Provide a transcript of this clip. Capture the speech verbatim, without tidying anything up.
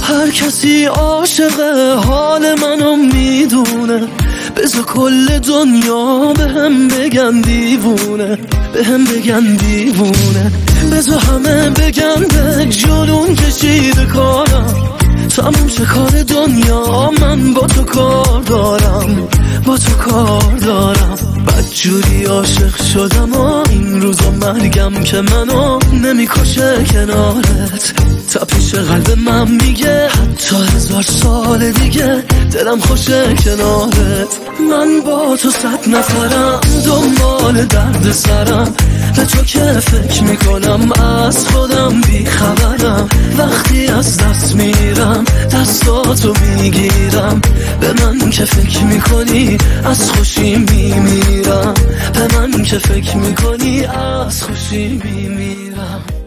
هر کسی عاشق حال منو میدونه، بذار کل دنیا به هم بگن دیوونه، به هم بگن دیوونه. بذار همه بگن به جلون کشیده کارم، تموم شه کار دنیا، من با تو کار دارم، با تو کار دارم. بدجوری عاشق شدم و این روزا مرگم که منو نمیکشه کنارت. تپش قلب من میگه حتی هزار سال دیگه دلم خوشه کنارت. من با تو صد نفرم دنبال درد سرم، به تو که فکر میکنم از خودم بیخبرم. وقتی از دست میرم دستاتو میگیرم، به من که فکر میکنی از خوشی میمیرم، به من که فکر میکنی از خوشی میمیرم.